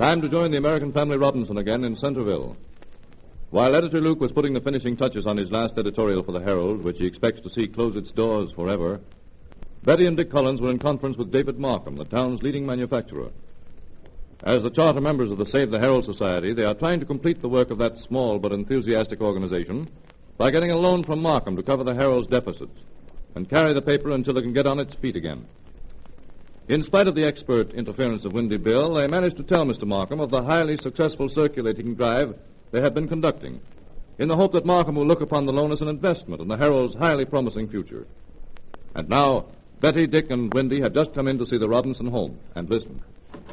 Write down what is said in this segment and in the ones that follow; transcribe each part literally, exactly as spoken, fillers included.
Time to join the American Family Robinson again in Centerville. While Editor Luke was putting the finishing touches on his last editorial for the Herald, which he expects to see close its doors forever, Betty and Dick Collins were in conference with David Markham, the town's leading manufacturer. As the charter members of the Save the Herald Society, they are trying to complete the work of that small but enthusiastic organization by getting a loan from Markham to cover the Herald's deficits and carry the paper until it can get on its feet again. In spite of the expert interference of Windy Bill, they managed to tell Mister Markham of the highly successful circulating drive they had been conducting, in the hope that Markham will look upon the loan as an investment in the Herald's highly promising future. And now, Betty, Dick, and Windy had just come in to see the Robinson home and listen.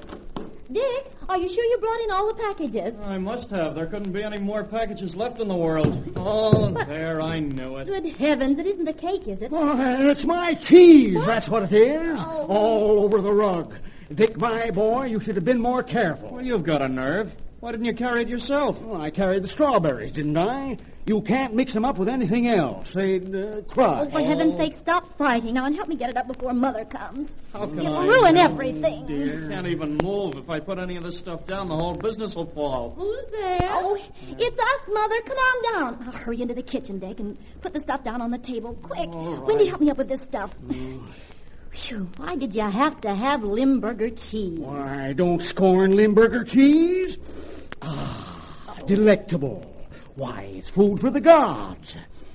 Dick, are you sure you brought in all the packages? I must have. There couldn't be any more packages left in the world. Oh, but there, I knew it. Good heavens, it isn't a cake, is it? Oh, it's my cheese, what? That's what it is. Oh. All over the rug. Dick, my boy, you should have been more careful. Well, you've got a nerve. Why didn't you carry it yourself? Well, I carried the strawberries, didn't I? You can't mix them up with anything else. They'd uh, crush. Oh, for heaven's sake, stop fighting now and help me get it up before Mother comes. How can You'll I? ruin everything. Dear. Can't even move. If I put any of this stuff down, the whole business will fall. Who's there? Oh, it's us, Mother. Come on down. I'll hurry into the kitchen, Dick, and put the stuff down on the table. Quick. Right. Wendy, help me up with this stuff. Mm. Phew, why did you have to have Limburger cheese? Why, don't scorn Limburger cheese. Ah, oh. Delectable. Why, it's food for the gods.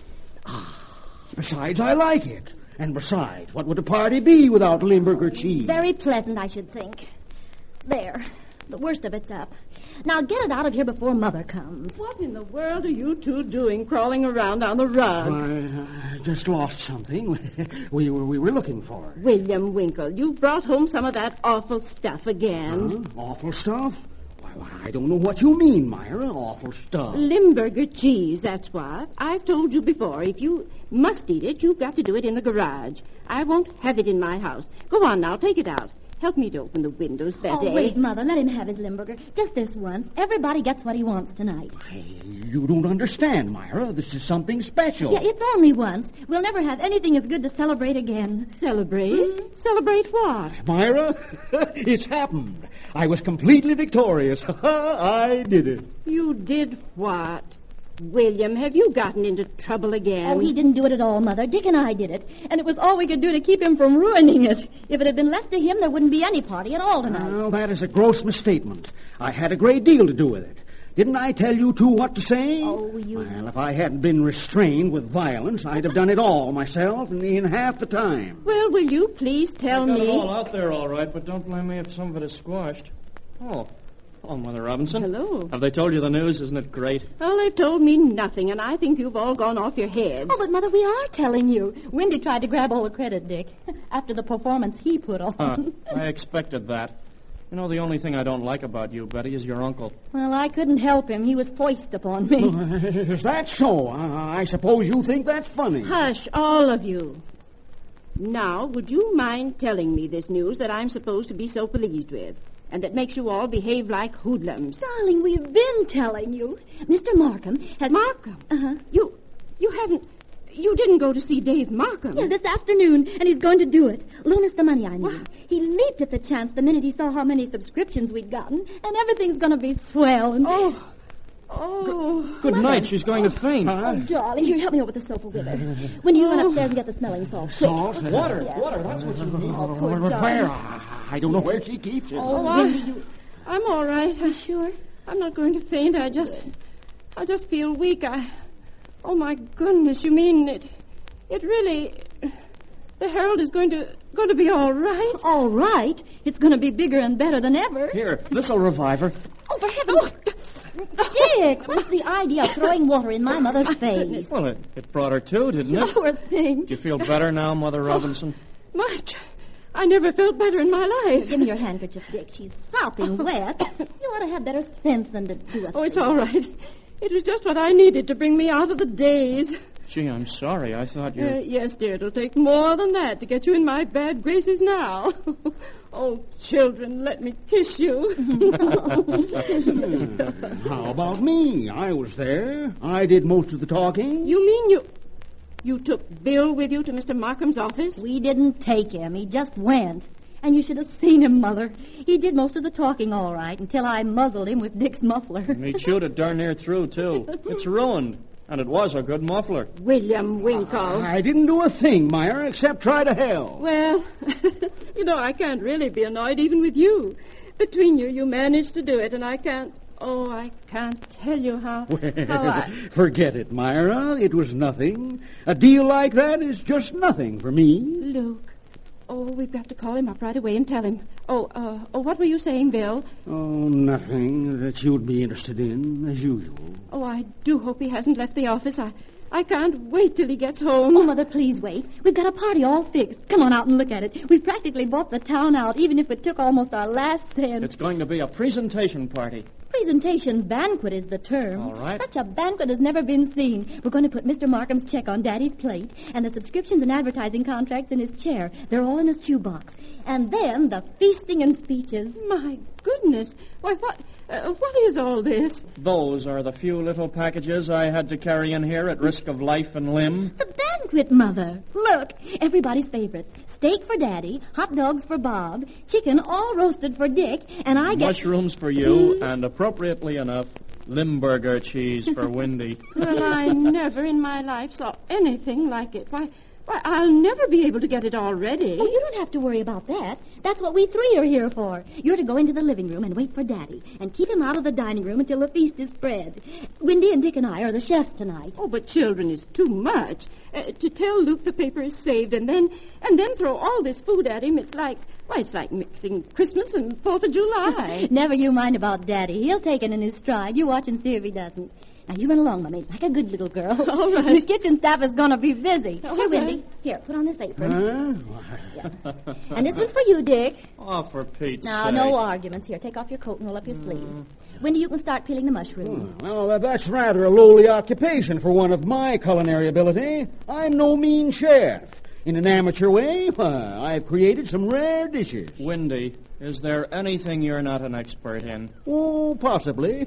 Ah, besides, I like it. And besides, what would a party be without Limburger cheese? Very pleasant, I should think. There. The worst of it's up. Now get it out of here before Mother comes. What in the world are you two doing crawling around on the rug? I uh, just lost something. we, were, we were looking for it. William Winkle, you brought home some of that awful stuff again. Huh? Awful stuff? Why, I don't know what you mean, Myra. Awful stuff. Limburger cheese, that's what. I've told you before, if you must eat it, you've got to do it in the garage. I won't have it in my house. Go on now, take it out. Help me to open the windows, Betty. Oh, wait, Mother. Let him have his Limburger. Just this once. Everybody gets what he wants tonight. Hey, you don't understand, Myra. This is something special. Yeah, it's only once. We'll never have anything as good to celebrate again. Celebrate? Mm-hmm. Celebrate what? Myra, it's happened. I was completely victorious. I did it. You did what? William, have you gotten into trouble again? Oh, he didn't do it at all, Mother. Dick and I did it. And it was all we could do to keep him from ruining it. If it had been left to him, there wouldn't be any party at all tonight. Well, that is a gross misstatement. I had a great deal to do with it. Didn't I tell you two what to say? Oh, you... Well, if I hadn't been restrained with violence, I'd have done it all myself in, in half the time. Well, will you please tell I got me... it all out there, all right, but don't blame me if some of it is squashed. Oh. Oh, Mother Robinson. Hello. Have they told you the news? Isn't it great? Well, they've told me nothing, and I think you've all gone off your heads. Oh, but, Mother, we are telling you. Windy tried to grab all the credit, Dick, after the performance he put on. Huh. I expected that. You know, the only thing I don't like about you, Betty, is your uncle. Well, I couldn't help him. He was foist upon me. Is that so? I, I suppose you think that's funny. Hush, all of you. Now, would you mind telling me this news that I'm supposed to be so pleased with? And that makes you all behave like hoodlums. Darling, we've been telling you. Mister Markham has... Markham? Uh-huh. You, you haven't... You didn't go to see Dave Markham. Yeah, this afternoon, and he's going to do it. Loan us the money, I mean. What? He leaped at the chance the minute he saw how many subscriptions we'd gotten, and everything's going to be swell. And... Oh... Oh. Good Mother. night. She's going to faint. Oh, darling, here, help me over the sofa with her. When you run upstairs and get the smelling salt. Quick. Salt? Water. Yeah. Water. That's what you need. Oh, poor Where? darling. I, I don't know where she keeps it. Oh, I, Windy, you... I'm all right. You sure? I'm not going to faint. I just... I just feel weak. I... Oh, my goodness. You mean it... It really... The Herald is going to... Going to be all right? All right? It's going to be bigger and better than ever. Here, this'll revive her. Oh, for heaven's Dick, what's the idea of throwing water in my mother's face? Well, it, it brought her to, didn't it? Poor thing. Do you feel better now, Mother Robinson? Much. I never felt better in my life. Give me your handkerchief, Dick. She's sopping wet. You ought to have better sense than to do a Oh, it's all right. It was just what I needed to bring me out of the daze. Gee, I'm sorry. I thought you... Uh, yes, dear, it'll take more than that to get you in my bad graces now. Oh, children, let me kiss you. How about me? I was there. I did most of the talking. You mean you... You took Bill with you to Mister Markham's office? We didn't take him. He just went. And you should have seen him, Mother. He did most of the talking all right until I muzzled him with Dick's muffler. And he chewed it darn near through, too. It's ruined. And it was a good muffler. William Winkle. I didn't do a thing, Myra, except try to help. Well, you know, I can't really be annoyed even with you. Between you, you managed to do it, and I can't... Oh, I can't tell you how... Well, how I... forget it, Myra. It was nothing. A deal like that is just nothing for me. Luke. Oh, we've got to call him up right away and tell him. Oh, uh, oh, what were you saying, Bill? Oh, nothing that you'd be interested in, as usual. Oh, I do hope he hasn't left the office. I, I can't wait till he gets home. Oh, Mother, please wait. We've got a party all fixed. Come on out and look at it. We've practically bought the town out, even if it took almost our last cent. It's going to be a presentation party. Presentation banquet is the term. All right. Such a banquet has never been seen. We're going to put Mister Markham's check on Daddy's plate and the subscriptions and advertising contracts in his chair. They're all in his shoebox. And then the feasting and speeches. My goodness. Why, what, uh, what is all this? Those are the few little packages I had to carry in here at risk of life and limb. The banquet, Mother. Look, everybody's favorites. Steak for Daddy, hot dogs for Bob, chicken all roasted for Dick, and I get... Mushrooms for you, and appropriately enough, Limburger cheese for Wendy. Well, I never in my life saw anything like it. Why, why, I'll never be able to get it all ready. Oh, you don't have to worry about that. That's what we three are here for. You're to go into the living room and wait for Daddy, and keep him out of the dining room until the feast is spread. Wendy and Dick and I are the chefs tonight. Oh, but children is too much. Uh, to tell Luke the paper is saved and then and then throw all this food at him, it's like, why, it's like mixing Christmas and Fourth of July. Never you mind about Daddy. He'll take it in his stride. You watch and see if he doesn't. Now, you run along, Mummy, like a good little girl. All right. The kitchen staff is going to be busy. All Here, right. Wendy. Here, put on this apron. Huh? Yeah. And this one's for you, Dick. Oh, for Pete's Now, sake. no arguments. Here, take off your coat and roll up your sleeves. Wendy, you can start peeling the mushrooms. Well, that- that's rather a lowly occupation for one of my culinary ability. I'm no mean chef. In an amateur way, uh, I've created some rare dishes. Wendy, is there anything you're not an expert in? Oh, possibly.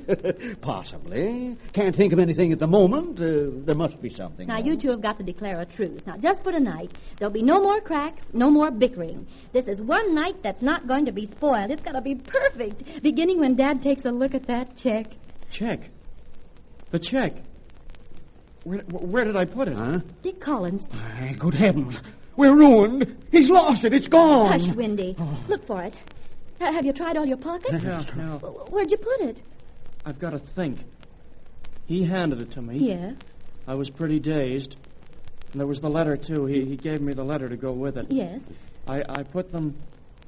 Possibly. Can't think of anything at the moment. Uh, there must be something. Now, you two have got to declare a truce. Now, just for tonight, there'll be no more cracks, no more bickering. This is one night that's not going to be spoiled. It's got to be perfect, beginning when Dad takes a look at that check. Check. The check. Where, where did I put it? Huh? Dick Collins. My good heavens. We're ruined. He's lost it. It's gone. Hush, Wendy. Look for it. Uh, have you tried all your pockets? No, no. W- Where'd you put it? I've got to think. He handed it to me. Yeah. I was pretty dazed. And there was the letter, too. He, he gave me the letter to go with it. Yes. I, I put them...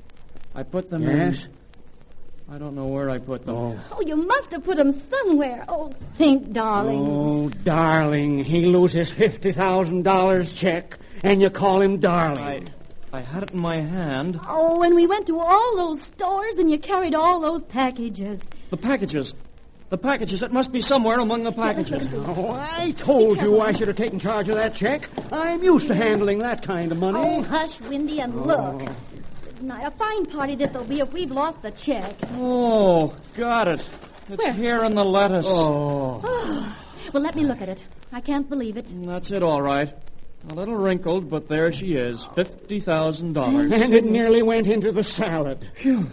I put them Yes? in... I don't know where I put them. Oh. Oh, you must have put them somewhere. Oh, think, darling. Oh, darling. He loses fifty thousand dollars check, and you call him darling. I, I had it in my hand. Oh, and we went to all those stores and you carried all those packages. The packages. The packages. It must be somewhere among the packages. Oh, I told you I should have taken charge of that check. I'm used to handling that kind of money. Oh, hush, Wendy, and look. Now, a fine party this'll be if we've lost the check. Oh, got it. It's Where? here in the lettuce. Oh. Well, let me look at it. I can't believe it. That's it, all right. A little wrinkled, but there she is. Fifty thousand dollars. And it nearly went into the salad. Phew.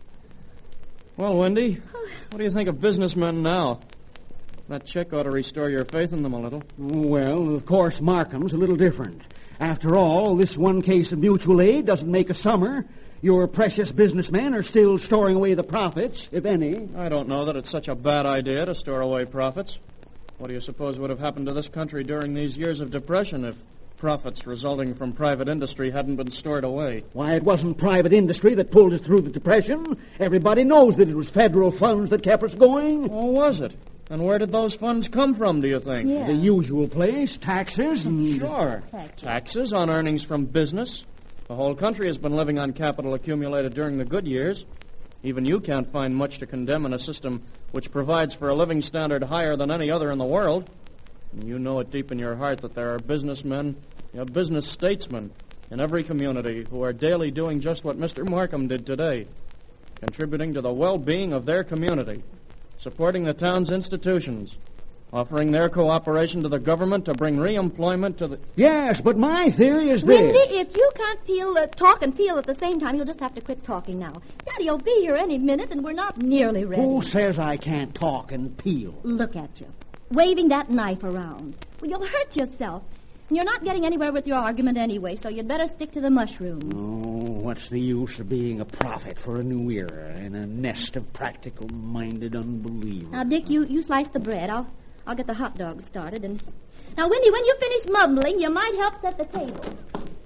Well, Wendy, what do you think of businessmen now? That check ought to restore your faith in them a little. Well, of course, Markham's a little different. After all, this one case of mutual aid doesn't make a summer. Your precious businessmen are still storing away the profits, if any. I don't know that it's such a bad idea to store away profits. What do you suppose would have happened to this country during these years of depression if profits resulting from private industry hadn't been stored away? Why, it wasn't private industry that pulled us through the Depression. Everybody knows that it was federal funds that kept us going. Oh, was it? And where did those funds come from, do you think? Yeah. The usual place, taxes and... Sure. Taxes. Taxes on earnings from business. The whole country has been living on capital accumulated during the good years. Even you can't find much to condemn in a system which provides for a living standard higher than any other in the world. And you know it deep in your heart that there are businessmen, you know, business statesmen in every community who are daily doing just what Mister Markham did today, contributing to the well-being of their community, supporting the town's institutions, offering their cooperation to the government to bring re-employment to the... Yes, but my theory is this. Wendy, if you can't feel, uh, talk and feel at the same time, you'll just have to quit talking now. Daddy will be here any minute, and we're not nearly ready. Who says I can't talk and peel? Look at you, waving that knife around. Well, you'll hurt yourself. And you're not getting anywhere with your argument anyway, so you'd better stick to the mushrooms. Oh, what's the use of being a prophet for a new era in a nest of practical-minded unbelievers? Now, Dick, you, you slice the bread. I'll I'll get the hot dogs started. And now, Wendy, when you finish mumbling, you might help set the table.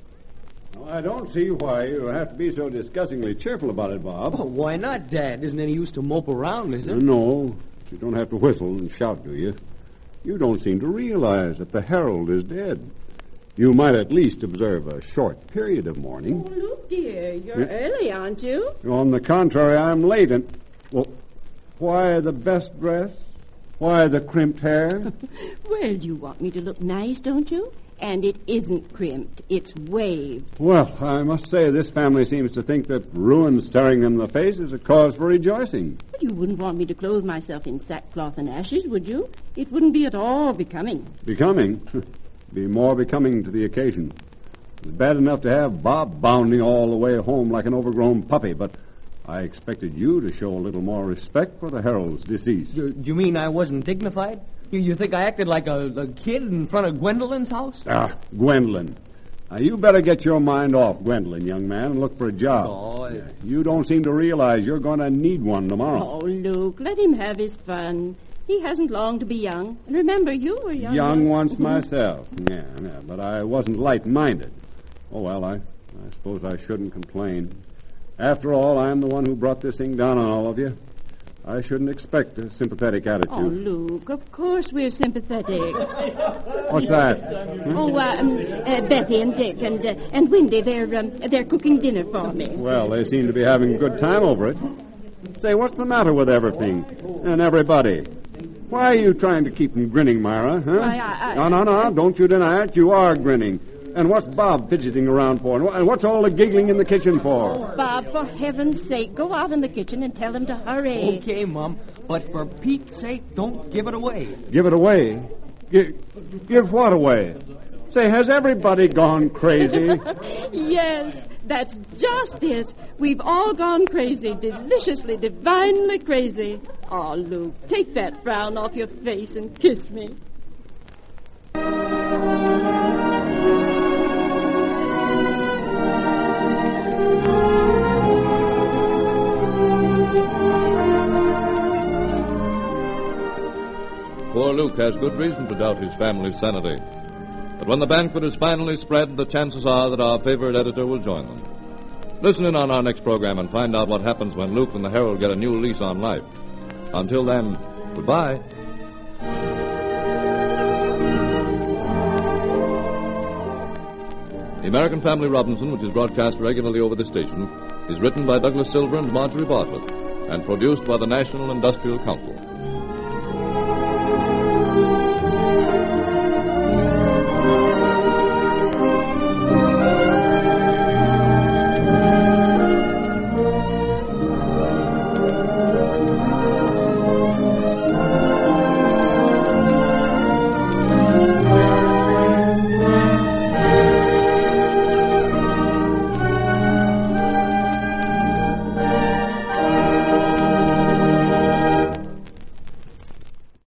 Well, I don't see why you have to be so disgustingly cheerful about it, Bob. Oh, why not, Dad? Isn't any use to mope around, is there? No, but you don't have to whistle and shout, do you? You don't seem to realize that the Herald is dead. You might at least observe a short period of mourning. Oh, Luke, dear, you're yeah. early, aren't you? On the contrary, I'm late. And, well, why the best dress? Why the crimped hair? Well, you want me to look nice, don't you? And it isn't crimped. It's waved. Well, I must say this family seems to think that ruin staring them in the face is a cause for rejoicing. But you wouldn't want me to clothe myself in sackcloth and ashes, would you? It wouldn't be at all becoming. Becoming? Be more becoming to the occasion. It's bad enough to have Bob bounding all the way home like an overgrown puppy, but I expected you to show a little more respect for the Herald's decease. Do you mean I wasn't dignified? You, you think I acted like a, a kid in front of Gwendolyn's house? Ah, Gwendolyn. Now, you better get your mind off Gwendolyn, young man, and look for a job. Oh, I... yeah, you don't seem to realize you're going to need one tomorrow. Oh, Luke, let him have his fun. He hasn't long to be young. And remember, you were young. Young once myself. Yeah, yeah, but I wasn't light-minded. Oh, well, I, I suppose I shouldn't complain. After all, I'm the one who brought this thing down on all of you. I shouldn't expect a sympathetic attitude. Oh, Luke, of course we're sympathetic. What's that? Hmm? Oh, uh, um, uh, Betty and Dick and uh, and Wendy, they're, um, they're cooking dinner for me. Well, they seem to be having a good time over it. Say, what's the matter with everything and everybody? Why are you trying to keep me grinning, Myra? Huh? Why, I, I... No, no, no, don't you deny it. You are grinning. And what's Bob fidgeting around for? And what's all the giggling in the kitchen for? Bob, for heaven's sake, go out in the kitchen and tell him to hurry. Okay, Mom, but for Pete's sake, don't give it away. Give it away? Give, give what away? Say, has everybody gone crazy? Yes, that's just it. We've all gone crazy, deliciously, divinely crazy. Oh, Luke, take that frown off your face and kiss me. Poor Luke has good reason to doubt his family's sanity. But when the banquet is finally spread, the chances are that our favorite editor will join them. Listen in on our next program and find out what happens when Luke and the Herald get a new lease on life. Until then, goodbye. The American Family Robinson, which is broadcast regularly over this station, is written by Douglas Silver and Marjorie Bartlett and produced by the National Industrial Council.